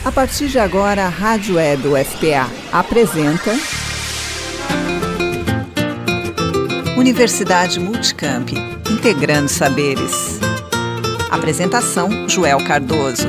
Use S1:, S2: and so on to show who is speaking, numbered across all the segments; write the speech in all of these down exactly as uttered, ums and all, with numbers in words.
S1: A partir de agora, a Rádio Web U F P A apresenta Universidade Multicamp, integrando saberes. Apresentação, Joel Cardoso.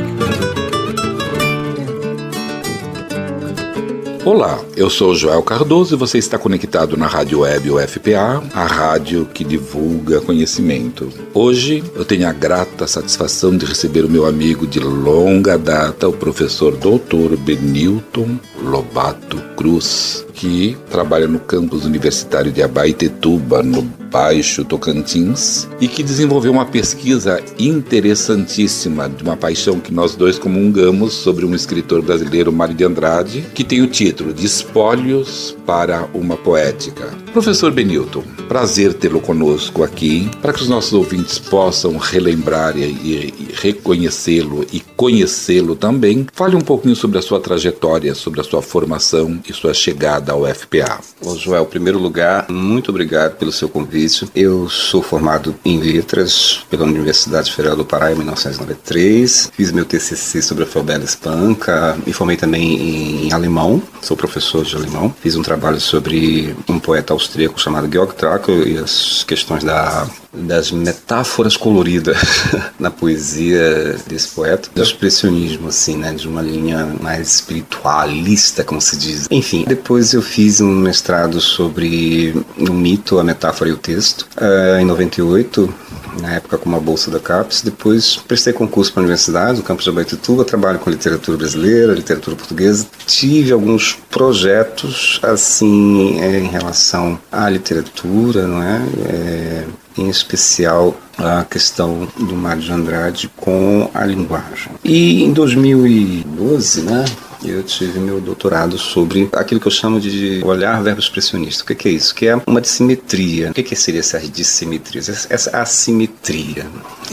S2: Olá, eu sou Joel Cardoso e você está conectado na Rádio Web U F P A, a rádio que divulga conhecimento. Hoje eu tenho a grata satisfação de receber o meu amigo de longa data, o professor doutor Benilton Lobato Cruz, que trabalha no campus universitário de Abaetetuba, no Baixo Tocantins, e que desenvolveu uma pesquisa interessantíssima, de uma paixão que nós dois comungamos, sobre um escritor brasileiro, Mário de Andrade, que tem o título de Espólios para uma Poética. Professor Benilton, prazer tê-lo conosco aqui, para que os nossos ouvintes possam relembrar e, e reconhecê-lo e conhecê-lo também. Fale um pouquinho sobre a sua trajetória, sobre a sua formação e sua chegada ao U F P A.
S3: Bom, Joel, em primeiro lugar, muito obrigado pelo seu convite. Eu sou formado em Letras pela Universidade Federal do Pará em mil novecentos e noventa e três. Fiz meu T C C sobre a Froebel Spanca. Me formei também em alemão. Sou professor de alemão. Fiz um trabalho sobre um poeta austríaco chamado Georg Trakl e as questões da... das metáforas coloridas na poesia desse poeta, do expressionismo, assim, né, de uma linha mais espiritualista, como se diz. Enfim, depois eu fiz um mestrado sobre o mito, a metáfora e o texto, uh, em noventa e oito, na época com uma bolsa da CAPES. Depois prestei concurso para a universidade, no campus de Abaetetuba, trabalho com literatura brasileira, literatura portuguesa. Tive alguns projetos, assim, é, em relação à literatura, não é? é em especial a questão do Mário de Andrade com a linguagem. E em dois mil e doze, né, eu tive meu doutorado sobre aquilo que eu chamo de olhar verbo expressionista. O que é isso? Que é uma dissimetria. O que seria essa dissimetria? Essa assimetria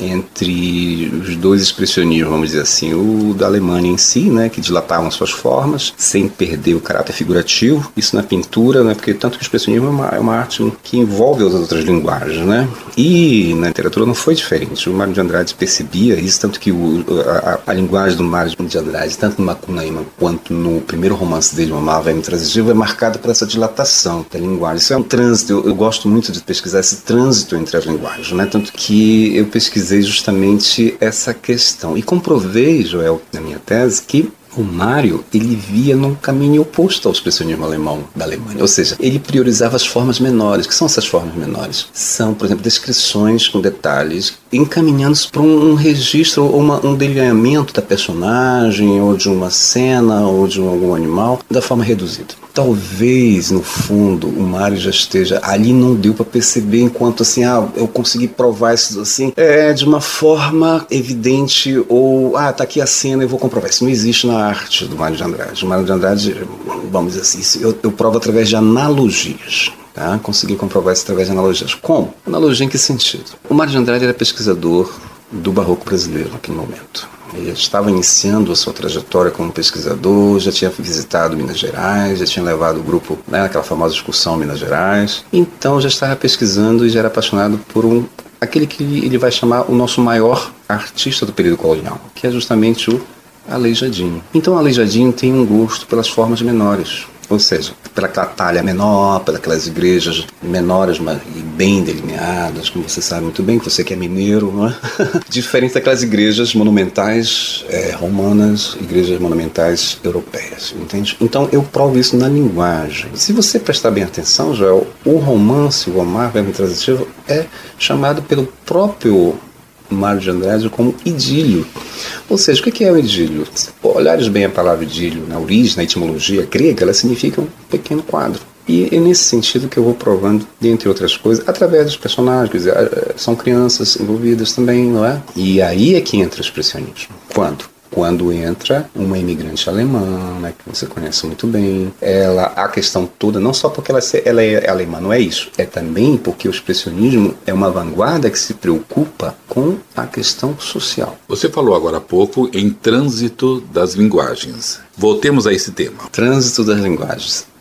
S3: entre os dois expressionismos, vamos dizer assim, o da Alemanha em si, né, que dilatavam suas formas sem perder o caráter figurativo. Isso na pintura, né, porque tanto que o expressionismo é uma, é uma arte que envolve as outras linguagens, né? E na literatura não foi diferente. O Mário de Andrade percebia isso, tanto que o, a, a linguagem do Mário de Andrade, tanto no Macunaíma quanto no primeiro romance dele, Uma Má Verme Intransigível, é marcada por essa dilatação da linguagem. Isso é um trânsito. Eu, eu gosto muito de pesquisar esse trânsito entre as linguagens, né? Tanto que eu pesquisei justamente essa questão. E comprovei, Joel, na minha tese, que o Mário, ele via num caminho oposto ao expressionismo alemão da Alemanha. Ou seja, ele priorizava as formas menores. O que são essas formas menores? São, por exemplo, descrições com detalhes, encaminhando-se para um, um registro ou uma, um delineamento da personagem, ou de uma cena, ou de um, algum animal, da forma reduzida. Talvez, no fundo, o Mário já esteja... Ali não deu para perceber, enquanto assim, ah, eu consegui provar isso assim, é, de uma forma evidente, ou, ah, tá aqui a cena, eu vou comprovar. Isso não existe na arte do Mário de Andrade. O Mário de Andrade, vamos dizer assim, eu, eu provo através de analogias. Tá? Consegui comprovar isso através de analogias. Como? Analogia em que sentido? O Mário de Andrade era pesquisador do barroco brasileiro naquele momento. Ele estava iniciando a sua trajetória como pesquisador, já tinha visitado Minas Gerais, já tinha levado o grupo, né, naquela famosa excursão Minas Gerais. Então já estava pesquisando e já era apaixonado por um, aquele que ele vai chamar o nosso maior artista do período colonial, que é justamente o Aleijadinho. Então o Aleijadinho tem um gosto pelas formas menores. Ou seja, pelaquela talha menor, pelas igrejas menores e bem delineadas, como você sabe muito bem, que você que é mineiro, não é? Diferente daquelas igrejas monumentais é, romanas, igrejas monumentais europeias, entende? Então eu provo isso na linguagem. Se você prestar bem atenção, Joel, o romance, o Uma Má Verme Intransigível, é chamado pelo próprio Mário de Andrade como idílio. Ou seja, o que é o idílio? Se olhares bem a palavra idílio na origem, na etimologia grega, ela significa um pequeno quadro. E é nesse sentido que eu vou provando, dentre outras coisas, através dos personagens, quer dizer, são crianças envolvidas também, não é? E aí é que entra o expressionismo. Quando? Quando entra uma imigrante alemã, né, que você conhece muito bem, ela, a questão toda, não só porque ela, ela é alemã, não é isso, é também porque o expressionismo é uma vanguarda que se preocupa com a questão social.
S2: Você falou agora há pouco em trânsito das linguagens. Voltemos a esse tema.
S3: Trânsito das linguagens.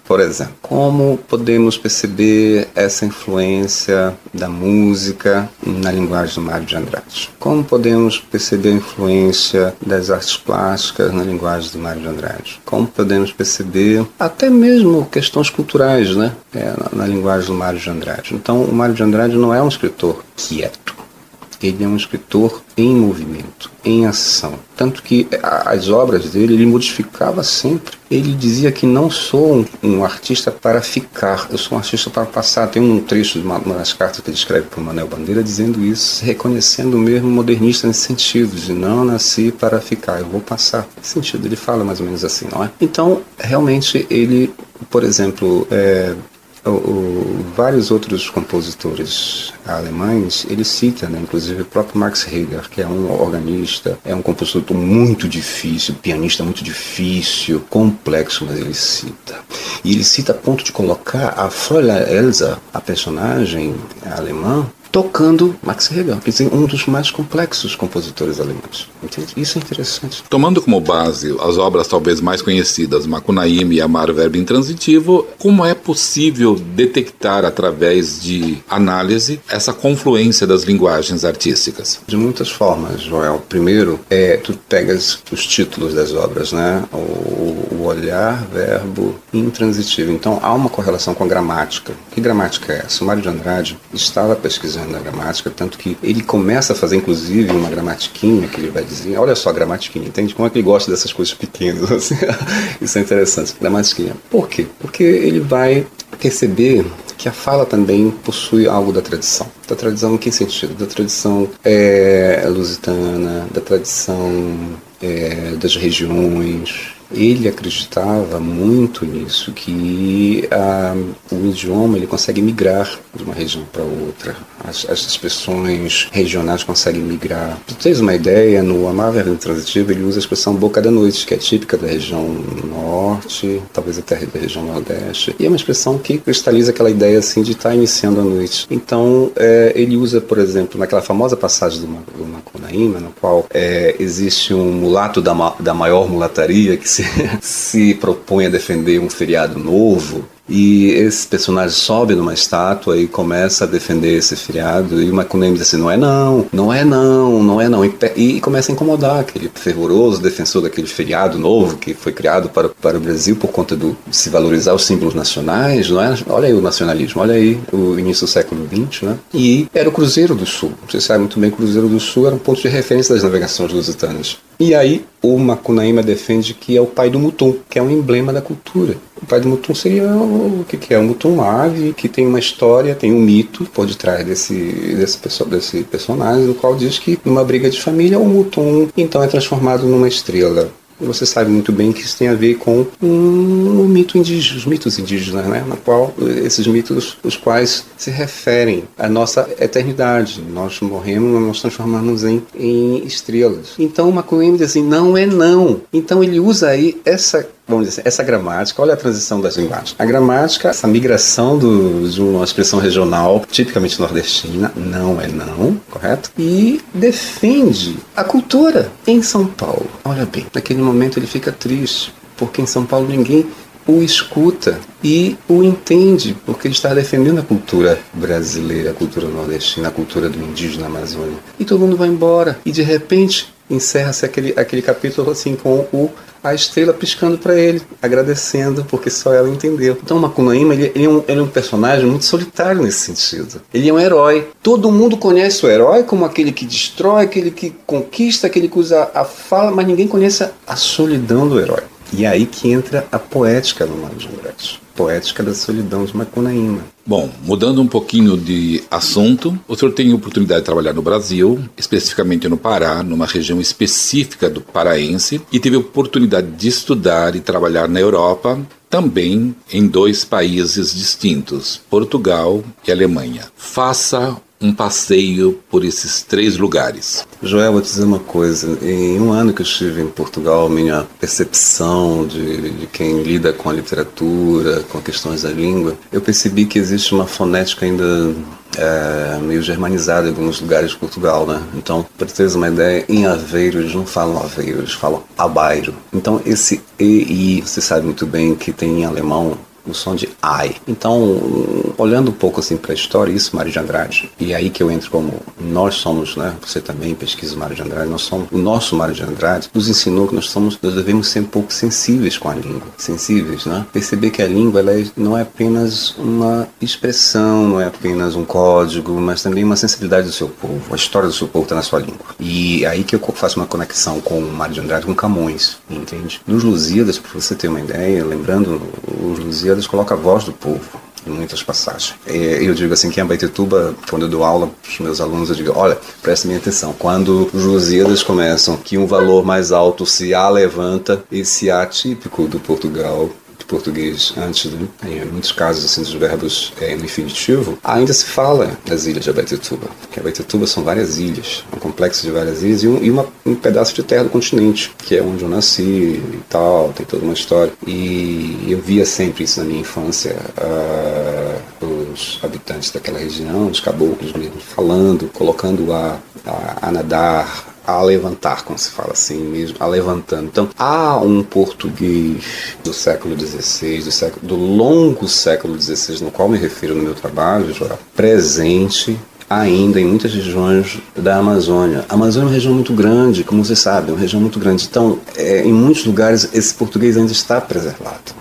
S3: Por exemplo, como podemos perceber essa influência da música na linguagem do Mário de Andrade? Como podemos perceber a influência das artes plásticas na linguagem do Mário de Andrade? Como podemos perceber até mesmo questões culturais, né? É, na, na linguagem do Mário de Andrade. Então, o Mário de Andrade não é um escritor quieto. Ele é um escritor em movimento, em ação. Tanto que as obras dele, ele modificava sempre. Ele dizia que não sou um, um artista para ficar, eu sou um artista para passar. Tem um trecho de uma, uma das cartas que ele escreve para o Manuel Bandeira dizendo isso, reconhecendo o mesmo modernista nesse sentido, de não nasci para ficar, eu vou passar. Nesse sentido, ele fala mais ou menos assim, não é? Então, realmente, ele, por exemplo, é, O, o, vários outros compositores alemães, ele cita, né, inclusive o próprio Max Reger, que é um organista, é um compositor muito difícil, pianista muito difícil, complexo, mas ele cita. E ele cita a ponto de colocar a Fräulein Elsa, a personagem alemã, tocando Max Reger, quer dizer, um dos mais complexos compositores alemães. Entende? Isso é interessante.
S2: Tomando como base as obras talvez mais conhecidas, Macunaíma e Amar, Verbo Intransitivo, como é possível detectar através de análise essa confluência das linguagens artísticas?
S3: De muitas formas, Joel. Primeiro, é, tu pegas os títulos das obras, né? O, o olhar, verbo intransitivo. Então, há uma correlação com a gramática. Que gramática é essa? O Mário de Andrade estava pesquisando na gramática, tanto que ele começa a fazer, inclusive, uma gramatiquinha que ele vai dizer, olha só a gramatiquinha, entende? Como é que ele gosta dessas coisas pequenas, assim? Isso é interessante, gramatiquinha. Por quê? Porque ele vai perceber que a fala também possui algo da tradição. Da tradição em que sentido? Da tradição é, lusitana, da tradição é, das regiões. Ele acreditava muito nisso, que ah, o idioma ele consegue migrar de uma região para outra. As, as expressões regionais conseguem migrar. Para teres uma ideia, no Amar, Verbo Intransitivo, ele usa a expressão boca da noite, que é típica da região norte, talvez até da região nordeste. E é uma expressão que cristaliza aquela ideia assim, de estar iniciando a noite. Então, é, ele usa, por exemplo, naquela famosa passagem do, do Macunaíma, na qual é, existe um mulato da, ma, da maior mulataria que se se propõe a defender um feriado novo, e esse personagem sobe numa estátua e começa a defender esse feriado, e o Macunaíma diz assim, não é não, não é não, não é não, e, e começa a incomodar aquele fervoroso defensor daquele feriado novo que foi criado para, para o Brasil por conta do, de se valorizar os símbolos nacionais, não é? Olha aí o nacionalismo, olha aí o início do século vinte, né? E era o Cruzeiro do Sul. Você sabe muito bem que o Cruzeiro do Sul era um ponto de referência das navegações lusitanas. E aí o Macunaíma defende que é o pai do Mutum, que é um emblema da cultura. O pai do Mutum seria o que, que é? O Mutum, uma ave que tem uma história, tem um mito por detrás desse, desse, desse personagem, no qual diz que numa briga de família o Mutum então é transformado numa estrela. Você sabe muito bem que isso tem a ver com um, um mito indígena, os mitos indígenas, né? Na qual esses mitos, os quais se referem à nossa eternidade. Nós morremos, nós nos transformamos em, em estrelas. Então o Macunaíma diz assim, não é não. Então ele usa aí essa, vamos dizer assim, essa gramática. Olha a transição das linguagens. A gramática, essa migração do, de uma expressão regional, tipicamente nordestina, não é não, correto? E defende a cultura em São Paulo. Olha bem, naquele momento ele fica triste, porque em São Paulo ninguém o escuta e o entende, porque ele está defendendo a cultura brasileira, a cultura nordestina, a cultura do indígena Amazônia. E todo mundo vai embora. E de repente encerra-se aquele, aquele capítulo assim com o, a estrela piscando para ele, agradecendo, porque só ela entendeu. Então o Macunaíma ele, ele, é um, ele é um personagem muito solitário nesse sentido. Ele é um herói. Todo mundo conhece o herói como aquele que destrói, aquele que conquista, aquele que usa a fala, mas ninguém conhece a solidão do herói. E é aí que entra a poética do Mário de Andrade. Poética da solidão de Macunaíma.
S2: Bom, mudando um pouquinho de assunto, o senhor tem a oportunidade de trabalhar no Brasil, especificamente no Pará, numa região específica do paraense, e teve a oportunidade de estudar e trabalhar na Europa, também em dois países distintos, Portugal e Alemanha. Faça um passeio por esses três lugares.
S3: Joel, vou te dizer uma coisa. Em um ano que eu estive em Portugal, minha percepção de, de quem lida com a literatura, com questões da língua, eu percebi que existe uma fonética ainda é, meio germanizada em alguns lugares de Portugal, né? Então, para teres uma ideia, em Aveiro eles não falam Aveiro, eles falam Abairo. Então, esse E I, você sabe muito bem que tem em alemão o som de ai. Então, olhando um pouco assim para a história, isso Mário de Andrade, e aí que eu entro como nós somos, né? Você também pesquisa o Mário de Andrade, nós somos, o nosso Mário de Andrade nos ensinou que nós somos, nós devemos ser um pouco sensíveis com a língua, sensíveis, né? Perceber que a língua ela é, não é apenas uma expressão, não é apenas um código, mas também uma sensibilidade do seu povo. A história do seu povo está na sua língua. E aí que eu faço uma conexão com o Mário de Andrade, com Camões, entende? Nos Lusíadas, para você ter uma ideia, lembrando, os Lusíadas colocam a voz do povo em muitas passagens. Eu digo assim que em Abaetetuba, quando eu dou aula para os meus alunos, eu digo, olha, prestem atenção, quando os Lusíadas começam que um valor mais alto se alevanta, esse A típico do Portugal, português antes, né? Em muitos casos assim, dos verbos é, no infinitivo, ainda se fala das ilhas de Abaetetuba, porque Abaetetuba são várias ilhas, um complexo de várias ilhas e, um, e uma, um pedaço de terra do continente, que é onde eu nasci e tal, tem toda uma história. E eu via sempre isso na minha infância, uh, os habitantes daquela região, os caboclos mesmo, falando, colocando a, a, a nadar, a levantar, como se fala assim mesmo, a levantando. Então, há um português do século dezesseis, do, século, do longo século dezesseis, no qual me refiro no meu trabalho, Joel, presente ainda em muitas regiões da Amazônia. A Amazônia é uma região muito grande, como você sabe, é uma região muito grande. Então, é, em muitos lugares, esse português ainda está preservado.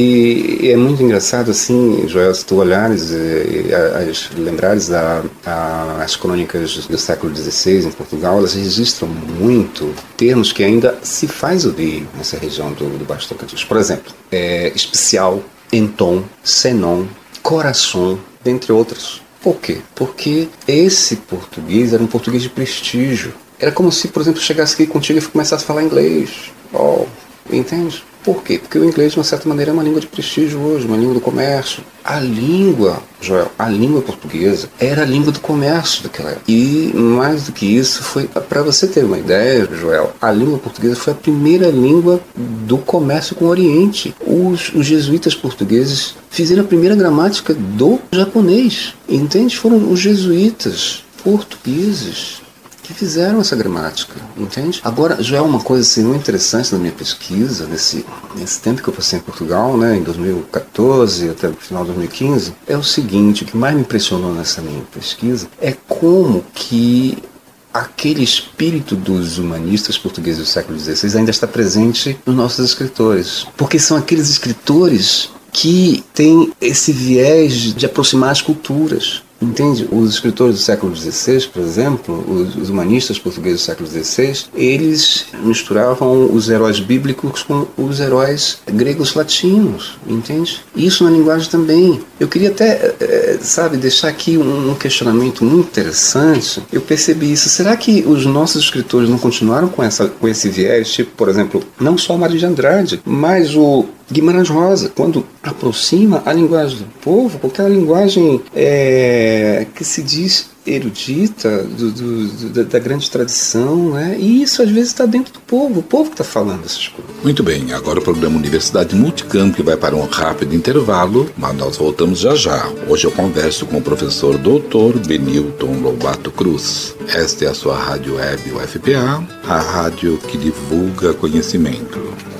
S3: E, e é muito engraçado, assim, Joel, se tu olhares e, e as, lembrares a, a, as crônicas do século dezesseis em Portugal, elas registram muito termos que ainda se faz ouvir nessa região do, do Baixo Tocantins. Por exemplo, é, especial, entom, senon, coração, dentre outros. Por quê? Porque esse português era um português de prestígio. Era como se, por exemplo, chegasse aqui contigo e começasse a falar inglês. Oh, entende? Por quê? Porque o inglês, de uma certa maneira, é uma língua de prestígio hoje, uma língua do comércio. A língua, Joel, a língua portuguesa era a língua do comércio daquela época. E, mais do que isso, foi, para você ter uma ideia, Joel, a língua portuguesa foi a primeira língua do comércio com o Oriente. Os, os jesuítas portugueses fizeram a primeira gramática do japonês, entende? Foram os jesuítas portugueses que fizeram essa gramática, entende? Agora, já é uma coisa assim, muito interessante na minha pesquisa, nesse, nesse tempo que eu passei em Portugal, né, em dois mil e catorze até o final de dois mil e quinze, é o seguinte, o que mais me impressionou nessa minha pesquisa é como que aquele espírito dos humanistas portugueses do século dezesseis ainda está presente nos nossos escritores, porque são aqueles escritores que têm esse viés de aproximar as culturas. Entende? Os escritores do século dezesseis, por exemplo, os, os humanistas portugueses do século dezesseis, eles misturavam os heróis bíblicos com os heróis gregos latinos, entende? Isso na linguagem também. Eu queria até, é, sabe, deixar aqui um, um questionamento muito interessante. Eu percebi isso. Será que os nossos escritores não continuaram com, essa, com esse viés? Tipo, por exemplo, não só o Mário de Andrade, mas o Guimarães Rosa, quando aproxima a linguagem do povo, com aquela linguagem é, que se diz erudita, do, do, do, da grande tradição, né? E isso às vezes está dentro do povo, o povo que está falando essas coisas.
S2: Muito bem, agora o programa Universidade Multicamp vai para um rápido intervalo, mas nós voltamos já já. Hoje eu converso com o professor doutor Benilton Lobato Cruz. Esta é a sua rádio web U F P A, a rádio que divulga conhecimento.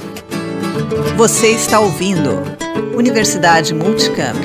S1: Você está ouvindo Universidade Multicamp.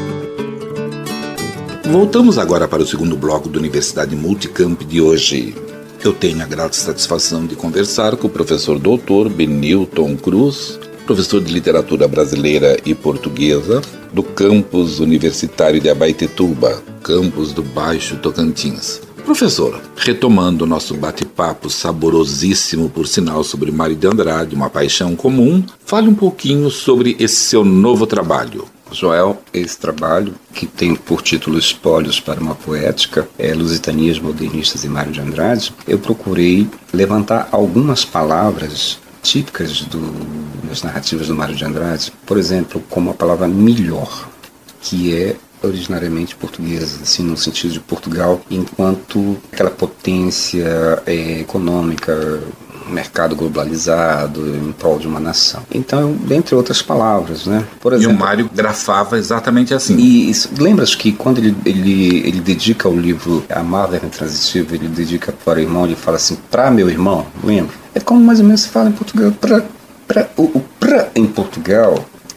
S2: Voltamos agora para o segundo bloco do Universidade Multicamp de hoje. Eu tenho a grata satisfação de conversar com o professor doutor Benilton Cruz, professor de literatura brasileira e portuguesa do campus universitário de Abaetetuba, campus do Baixo Tocantins. Professor, retomando o nosso bate-papo saborosíssimo, por sinal, sobre Mário de Andrade, uma paixão comum, fale um pouquinho sobre esse seu novo trabalho.
S3: Joel, esse trabalho, que tem por título Espólios para uma Poética, é Lusitanias Modernistas e Mário de Andrade, eu procurei levantar algumas palavras típicas do, das narrativas do Mário de Andrade, por exemplo, como a palavra melhor, que é originariamente portuguesa, assim, no sentido de Portugal enquanto aquela potência é, econômica, mercado globalizado em prol de uma nação. Então, dentre outras palavras, né? Por exemplo,
S2: e o Mário grafava exatamente assim.
S3: E isso, lembras que quando ele, ele, ele dedica o livro Amar Verbo Transitivo, ele dedica para o irmão, ele fala assim, para meu irmão, lembra? É como mais ou menos se fala em Portugal, pra, pra, o, o pra em Portugal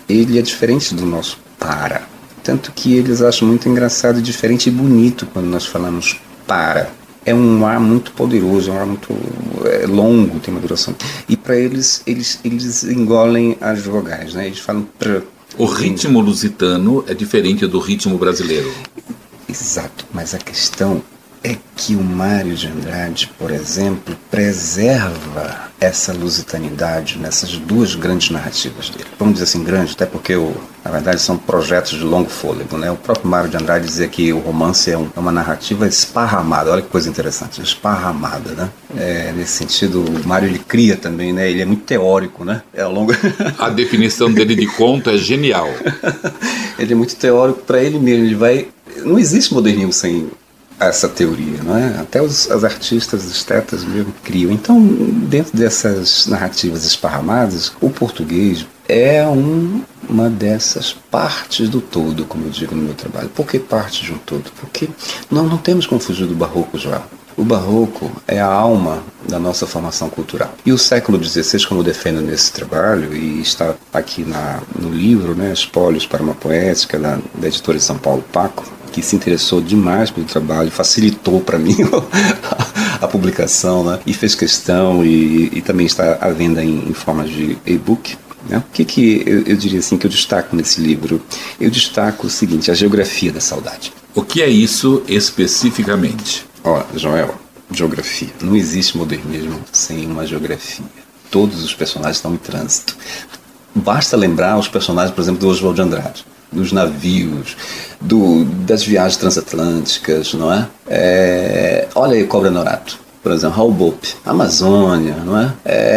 S3: ele é diferente do nosso para. Tanto que eles acham muito engraçado, diferente e bonito quando nós falamos para. É um ar muito poderoso, é um ar muito é, longo, tem uma duração. E para eles, eles, eles engolem as vogais, né? Eles falam pr.
S2: O ritmo lusitano é diferente do ritmo brasileiro.
S3: Exato, mas a questão é que o Mário de Andrade, por exemplo, preserva essa lusitanidade nessas duas grandes narrativas dele. Vamos dizer assim, grande, até porque, o, na verdade, são projetos de longo fôlego, né? O próprio Mário de Andrade dizia que o romance é, um, é uma narrativa esparramada. Olha que coisa interessante, esparramada, né? É, nesse sentido, o Mário, ele cria também, né? Ele é muito teórico, né? É ao longo...
S2: A definição dele de conto é genial.
S3: Ele é muito teórico para ele mesmo. Ele vai... Não existe modernismo sem essa teoria, não é? Até os, os artistas, os estetas mesmo criam. Então, dentro dessas narrativas esparramadas, o português é um, uma dessas partes do todo, como eu digo no meu trabalho. Por que parte de um todo? Porque nós não temos como fugir do barroco, Joel. O barroco é a alma da nossa formação cultural. E o século dezesseis, como eu defendo nesse trabalho, e está aqui na, no livro, né, Espólios para uma Poética, da, da editora de São Paulo, Paco, que se interessou demais pelo trabalho, facilitou para mim a, a publicação, né? E fez questão, e, e também está à venda em, em forma de e-book. Né? O que, que eu, eu diria assim que eu destaco nesse livro? Eu destaco o seguinte, a geografia da saudade.
S2: O que é isso especificamente?
S3: Ó, Joel, geografia. Não existe modernismo sem uma geografia. Todos os personagens estão em trânsito. Basta lembrar os personagens, por exemplo, do Oswald de Andrade, dos navios, do, das viagens transatlânticas, não é? é olha aí Cobra Norato, por exemplo, Raul Bope, Amazônia, não é?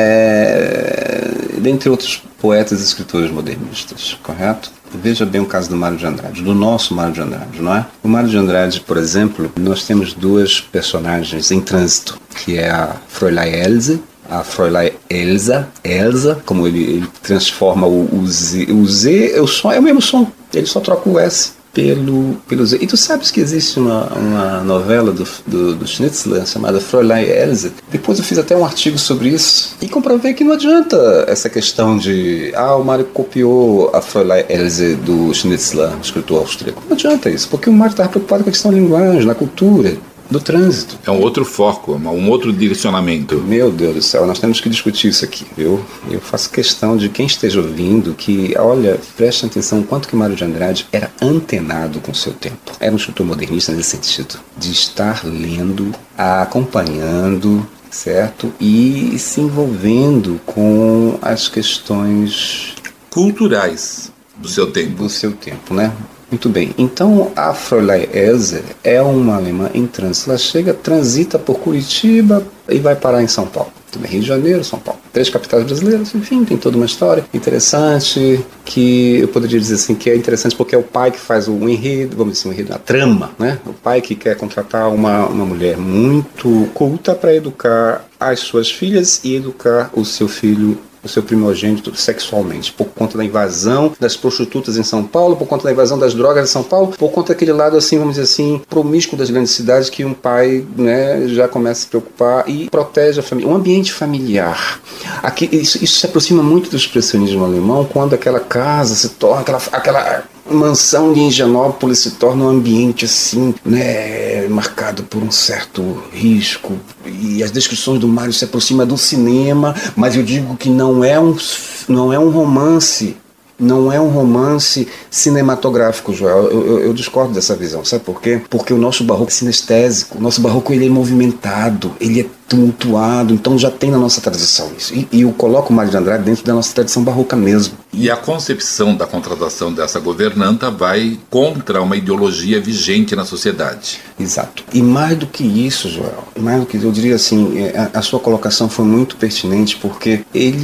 S3: é? Dentre outros poetas e escritores modernistas, correto? Veja bem o caso do Mário de Andrade, do nosso Mário de Andrade, não é? O Mário de Andrade, por exemplo, nós temos duas personagens em trânsito, que é a Fräulein Else, a Fräulein Elsa, Elsa, como ele, ele transforma o, o Z, o Z, o som é o mesmo som, ele só troca o S pelo, pelo Z. E tu sabes que existe uma, uma novela do, do, do Schnitzler chamada Fräulein Elsa? Depois eu fiz até um artigo sobre isso e comprovei que não adianta essa questão de ah, o Mário copiou a Fräulein Elsa do Schnitzler, escritor austríaco. Não adianta isso, porque o Mário estava preocupado com a questão da linguagem, na cultura, do trânsito.
S2: É um outro foco, um outro direcionamento.
S3: Meu Deus do céu, nós temos que discutir isso aqui, viu? Eu faço questão de quem esteja ouvindo que, olha, preste atenção o quanto que Mário de Andrade era antenado com o seu tempo. Era um escritor modernista nesse sentido, de estar lendo, acompanhando, certo? E se envolvendo com as questões
S2: culturais do seu tempo.
S3: Do seu tempo, né? Muito bem, então a Fräulein Elsa é uma alemã em trânsito. Ela chega, transita por Curitiba e vai parar em São Paulo. Também Rio de Janeiro, São Paulo. Três capitais brasileiras, enfim, tem toda uma história interessante, que eu poderia dizer assim, que é interessante porque é o pai que faz o enredo, vamos dizer, o enredo, a trama, né? O pai que quer contratar uma, uma mulher muito culta para educar as suas filhas e educar o seu filho, o seu primogênito sexualmente, por conta da invasão das prostitutas em São Paulo, por conta da invasão das drogas em São Paulo, por conta daquele lado, assim, vamos dizer assim, promíscuo das grandes cidades que um pai, né, já começa a se preocupar e protege a família. Um ambiente familiar. Aqui, isso, isso se aproxima muito do expressionismo alemão, quando aquela casa se torna, aquela, aquela mansão de Higienópolis se torna um ambiente assim, né, marcado por um certo risco, e as descrições do Mário se aproximam do cinema, mas eu digo que não é um, não é um romance, não é um romance cinematográfico, Joel. Eu, eu, eu discordo dessa visão, sabe por quê? Porque o nosso barroco é sinestésico, o nosso barroco ele é movimentado, ele é tumultuado, então já tem na nossa tradição isso. E, e eu coloco o Mário de Andrade dentro da nossa tradição barroca mesmo.
S2: E a concepção da contratação dessa governanta vai contra uma ideologia vigente na sociedade.
S3: Exato. E mais do que isso, Joel, mais do que eu diria assim, a, a sua colocação foi muito pertinente, porque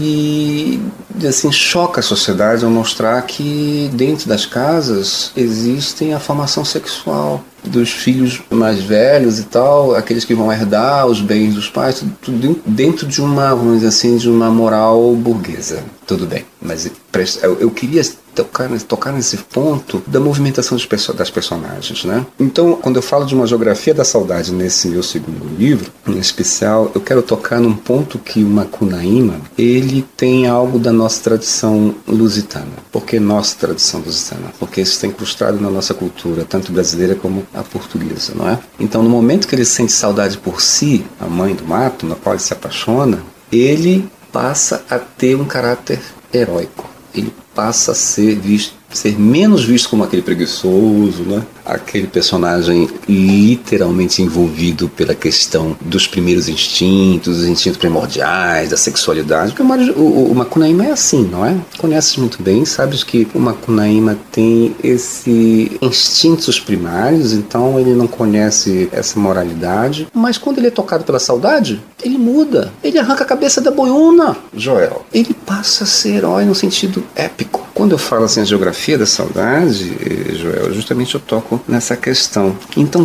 S3: ele, assim, choca a sociedade ao mostrar que dentro das casas existem a formação sexual dos filhos mais velhos e tal, aqueles que vão herdar os bens dos pais, tudo, tudo dentro de uma, vamos dizer assim, de uma moral burguesa. Tudo bem, mas Eu, eu queria tocar, tocar nesse ponto da movimentação dos perso- das personagens, né? Então, quando eu falo de uma geografia da saudade nesse meu segundo livro, em especial, eu quero tocar num ponto que o Macunaíma, ele tem algo da nossa tradição lusitana. Por que nossa tradição lusitana? Porque isso está incrustado na nossa cultura, tanto brasileira como a portuguesa, não é? Então, no momento que ele sente saudade por si, a mãe do mato, na qual ele se apaixona, ele passa a ter um caráter heróico. Ele passa a ser visto, ser menos visto como aquele preguiçoso, né? Aquele personagem literalmente envolvido pela questão dos primeiros instintos, os instintos primordiais, da sexualidade. Porque o, o, o Macunaíma é assim, não é? Conheces muito bem, sabes que o Macunaíma tem esses instintos primários, então ele não conhece essa moralidade, mas quando ele é tocado pela saudade, ele muda, ele arranca a cabeça da boiuna, Joel. Ele passa a ser herói no sentido épico. Quando eu falo assim a geografia da saudade, Joel, justamente eu toco nessa questão. Então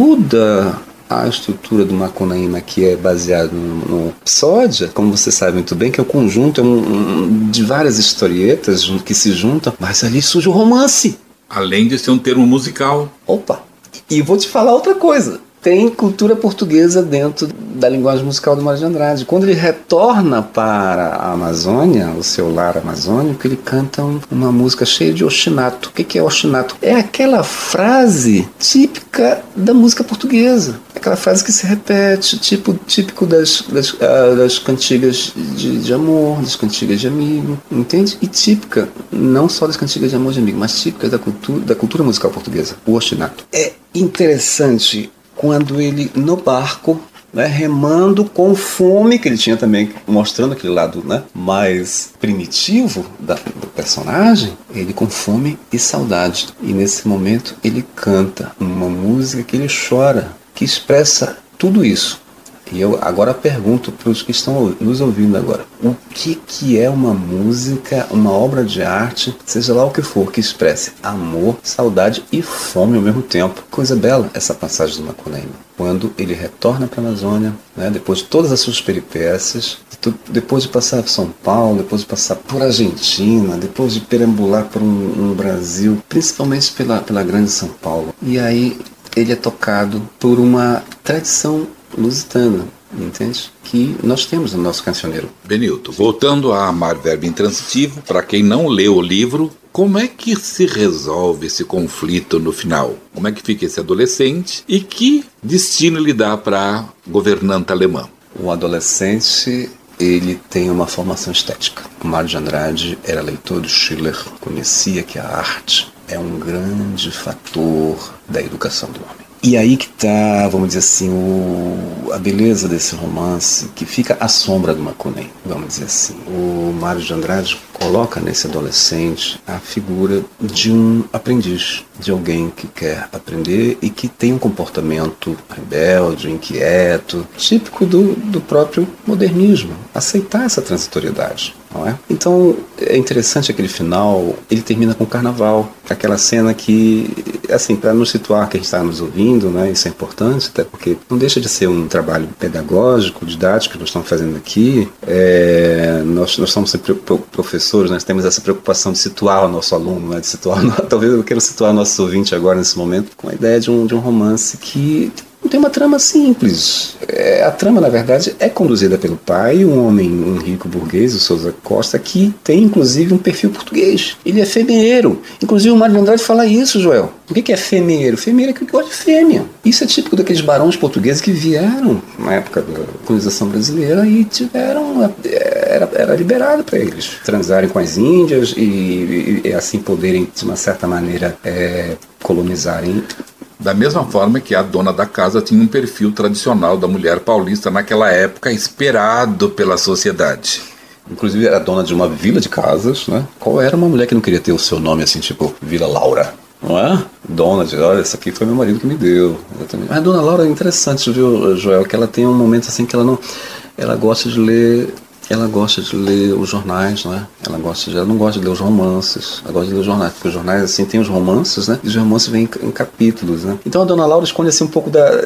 S3: toda a estrutura do Macunaíma, que é baseado no, no Psódia, como você sabe muito bem, que é o conjunto é um, um, de várias historietas que se juntam, mas ali surge o romance.
S2: Além de ser um termo musical.
S3: Opa! E vou te falar outra coisa. Tem cultura portuguesa dentro da linguagem musical do Mário de Andrade. Quando ele retorna para a Amazônia, o seu lar amazônico, ele canta um, uma música cheia de ostinato. O que, que é ostinato? É aquela frase típica da música portuguesa. Aquela frase que se repete, tipo, típico das, das, uh, das cantigas de, de amor, das cantigas de amigo, entende? E típica, não só das cantigas de amor de amigo, mas típica da cultura, da cultura musical portuguesa, o ostinato. É interessante quando ele, no barco, né, remando com fome, que ele tinha também, mostrando aquele lado, né, mais primitivo da, do personagem, ele com fome e saudade. E nesse momento ele canta uma música que ele chora, que expressa tudo isso. E eu agora pergunto para os que estão nos ouvindo agora, o que, que é uma música, uma obra de arte, seja lá o que for, que expresse amor, saudade e fome ao mesmo tempo? Coisa bela essa passagem do Macunaíma. Quando ele retorna para a Amazônia, né, depois de todas as suas peripécias, depois de passar por São Paulo, depois de passar por Argentina, depois de perambular por um, um Brasil, principalmente pela, pela grande São Paulo. E aí ele é tocado por uma tradição lusitana, entende? Que nós temos no nosso cancioneiro.
S2: Benilton, voltando a amar verbo intransitivo, para quem não leu o livro, como é que se resolve esse conflito no final? Como é que fica esse adolescente e que destino lhe dá para a governanta alemã?
S3: O adolescente, ele tem uma formação estética. O Mário de Andrade era leitor do Schiller, conhecia que a arte é um grande fator da educação do homem. E aí que está, vamos dizer assim, o, a beleza desse romance, que fica à sombra do Macunaíma, vamos dizer assim. O Mário de Andrade coloca nesse adolescente a figura de um aprendiz, de alguém que quer aprender e que tem um comportamento rebelde, inquieto, típico do, do próprio modernismo, aceitar essa transitoriedade. Não é? Então é interessante aquele final, ele termina com o carnaval, aquela cena que, assim, para nos situar quem está nos ouvindo, né, isso é importante, até porque não deixa de ser um trabalho pedagógico, didático que nós estamos fazendo aqui. É, nós, nós somos professores, nós temos essa preocupação de situar o nosso aluno, né, de situar, talvez eu quero situar o nosso ouvinte agora nesse momento com a ideia de um, de um romance que não tem uma trama simples. É, a trama, na verdade, é conduzida pelo pai, um homem, um rico burguês, o Sousa Costa, que tem, inclusive, um perfil português. Ele é femeeiro. Inclusive, o Mário de Andrade fala isso, Joel. O que é femeeiro? Femeiro é aquele que gosta de fêmea. Isso é típico daqueles barões portugueses que vieram na época da colonização brasileira e tiveram... Era, era liberado para eles transarem com as índias e, e, e assim poderem, de uma certa maneira, é, colonizarem.
S2: Da mesma forma que a dona da casa tinha um perfil tradicional da mulher paulista naquela época, esperado pela sociedade.
S3: Inclusive era dona de uma vila de casas, né? Qual era uma mulher que não queria ter o seu nome assim, tipo Vila Laura? Não é? Dona de, olha, essa aqui foi meu marido que me deu. Exatamente. Mas a dona Laura é interessante, viu, Joel? Que ela tem um momento assim que ela não... Ela gosta de ler... Ela gosta de ler os jornais, né? Ela gosta de, ela não gosta de ler os romances. Ela gosta de ler os jornais, porque os jornais assim tem os romances, né? E os romances vêm em, em capítulos, né? Então a dona Laura esconde assim um pouco da, de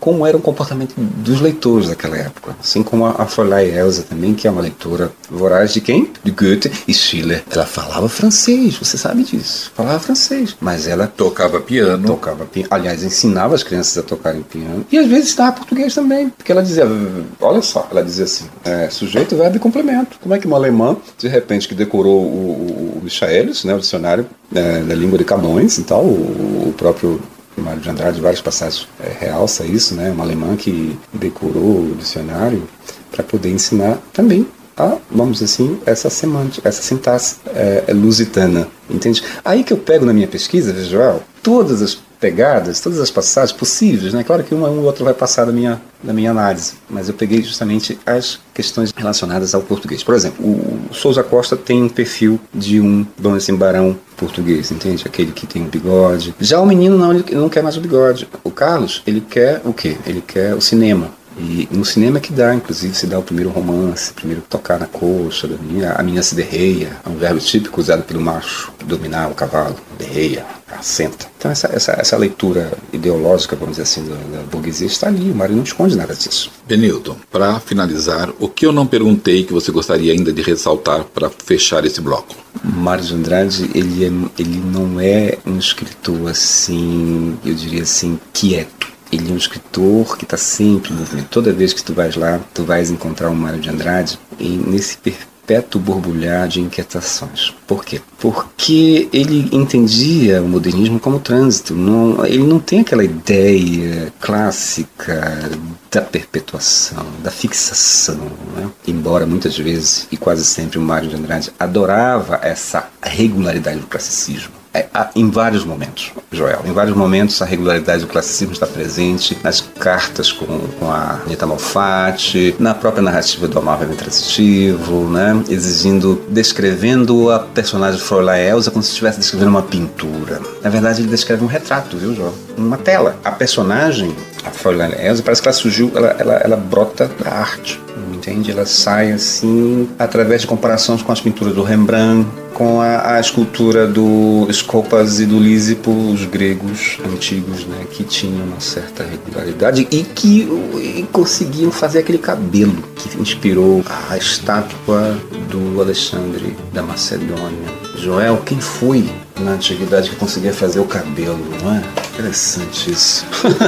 S3: como era o comportamento dos leitores daquela época. Assim como a, a Fräulein Elsa também, que é uma leitora voraz de quem? De Goethe e Schiller. Ela falava francês, você sabe disso. Falava francês. Mas ela
S2: tocava piano.
S3: Tocava piano. Aliás, ensinava as crianças a tocarem piano. E às vezes ensinava português também. Porque ela dizia, olha só, ela dizia assim, é, sujeito, verbo e complemento. Como é que uma alemã, de repente, que decorou o, o, o Michaelis, né, o dicionário é, da língua de Camões e tal, o, o próprio Mário de Andrade, várias passagens é, realça isso, né, uma alemã que decorou o dicionário para poder ensinar também a, vamos dizer assim, essa semântica, essa sintaxe é, é lusitana, entende? Aí que eu pego na minha pesquisa, Joel, todas as pegadas, todas as passagens possíveis, né? Claro que uma ou outra vai passar da minha, da minha análise, mas eu peguei justamente as questões relacionadas ao português. Por exemplo, o Sousa Costa tem um perfil de um, vamos dizer assim, barão português, entende? Aquele que tem um bigode. Já o menino não, ele não quer mais o bigode. O Carlos, ele quer o quê? Ele quer o cinema. E no cinema é que dá, inclusive, se dá o primeiro romance, primeiro tocar na coxa da menina, a menina se derreia, é um verbo típico usado pelo macho, dominar o cavalo, derreia, assenta. Então essa, essa, essa leitura ideológica, vamos dizer assim, da, da burguesia está ali, o Mário não esconde nada disso.
S2: Benilton, para finalizar, o que eu não perguntei que você gostaria ainda de ressaltar para fechar esse bloco?
S3: Mário de Andrade, ele, é, ele não é um escritor assim, eu diria assim, quieto. Ele é um escritor que está sempre em movimento. Toda vez que tu vais lá, tu vais encontrar o Mário de Andrade e nesse perpétuo borbulhar de inquietações. Por quê? Porque ele entendia o modernismo como trânsito. Não, ele não tem aquela ideia clássica da perpetuação, da fixação, né? Embora muitas vezes, e quase sempre, o Mário de Andrade adorava essa regularidade do classicismo. É, em vários momentos, Joel, em vários momentos a regularidade do classicismo está presente nas cartas com, com a Anita Malfatti, na própria narrativa do Amável Intransitivo, né? Exigindo, descrevendo a personagem Fräulein Elsa como se estivesse descrevendo uma pintura. Na verdade, ele descreve um retrato, viu, Joel? Uma tela. A personagem, a Fräulein Elsa, parece que ela surgiu, ela, ela, ela brota da arte, entende? Ela sai assim, através de comparações com as pinturas do Rembrandt, com a, a escultura do Scopas e do Lísipo, os gregos antigos, né, que tinham uma certa regularidade e que e conseguiam fazer aquele cabelo que inspirou a estátua do Alexandre da Macedônia. Joel, quem foi na antiguidade que conseguia fazer o cabelo, não é? Interessante isso.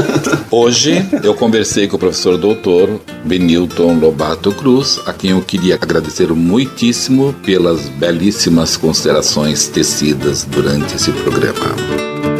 S2: Hoje eu conversei com o professor doutor Benilton Lobato Cruz, a quem eu queria agradecer muitíssimo pelas belíssimas considerações tecidas durante esse programa.